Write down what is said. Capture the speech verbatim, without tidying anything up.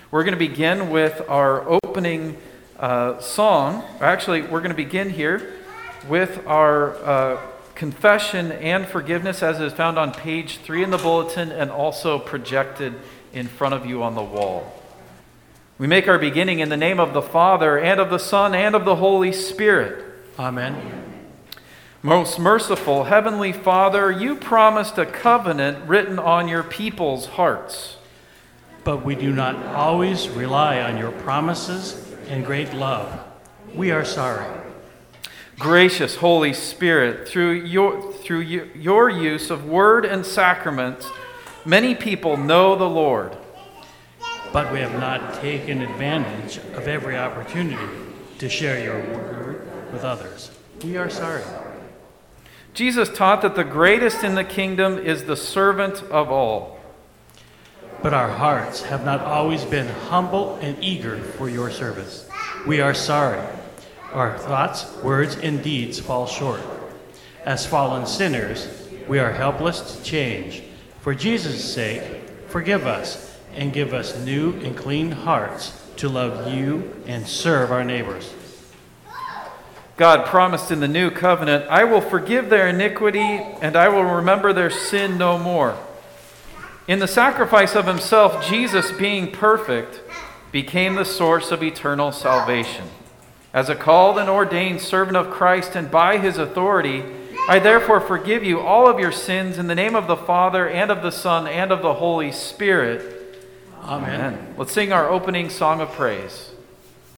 We're going to begin with our opening uh, song. Actually, we're going to begin here with our uh, confession and forgiveness as is found on page three in the bulletin and also projected in front of you on the wall. We make our beginning in the name of the Father, and of the Son, and of the Holy Spirit. Amen. Most merciful Heavenly Father, you promised a covenant written on your people's hearts. But we do not always rely on your promises and great love. We are sorry. Gracious Holy Spirit, through your, through your use of word and sacraments, many people know the Lord. But we have not taken advantage of every opportunity to share your word with others. We are sorry. Jesus taught that the greatest in the kingdom is the servant of all. But our hearts have not always been humble and eager for your service. We are sorry. Our thoughts, words, and deeds fall short. As fallen sinners, we are helpless to change. For Jesus' sake, forgive us and give us new and clean hearts to love you and serve our neighbors. God promised in the new covenant, I will forgive their iniquity and I will remember their sin no more. In the sacrifice of himself, Jesus, being perfect, became the source of eternal salvation. As a called and ordained servant of Christ and by his authority, I therefore forgive you all of your sins in the name of the Father and of the Son and of the Holy Spirit. Amen. Amen. Let's sing our opening song of praise.